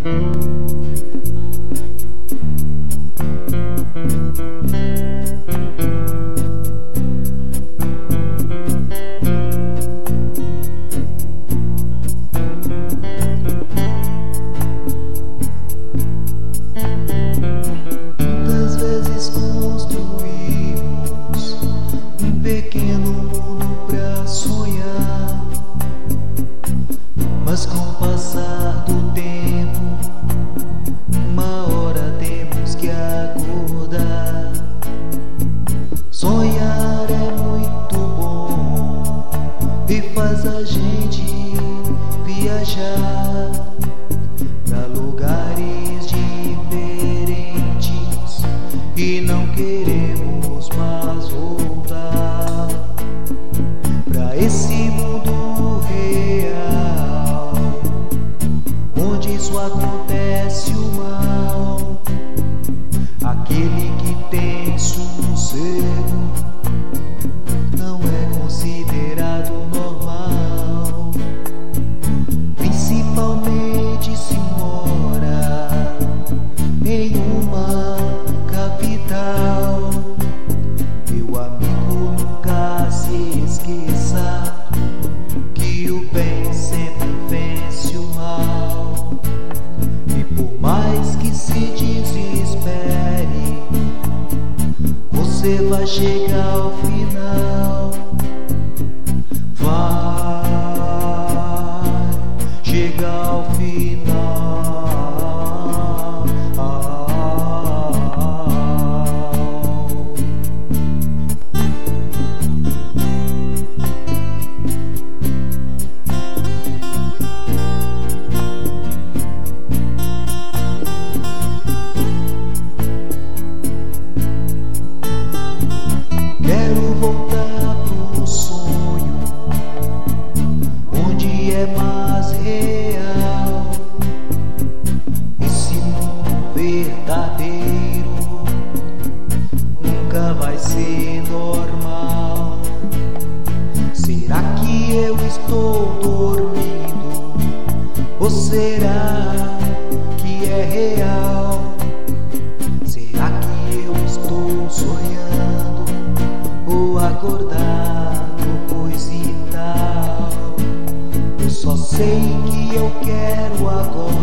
Muitas vezes construímos um pequeno mundo pra sonhar, mas com o passar do tempo, uma hora temos que acordar. Sonhar é muito bom e faz a gente viajar pra lugares diferentes e não queremos mais voltar pra esse mundo real, onde só acontece o mal. Aquele que tem sossego não é considerado normal, principalmente se mora em uma capital. Meu amigo, nunca se esqueça que o bem sempre vence o mal, e por mais que se desespere, você vai chegar ao final. Vai chegar ao final. Quero voltar pro sonho, onde é mais real. Esse mundo verdadeiro nunca vai ser normal. Será que eu estou dormindo? Ou será que é real? Será que eu estou sonhando ou acordado, coisa e tal? Eu só sei que eu quero agora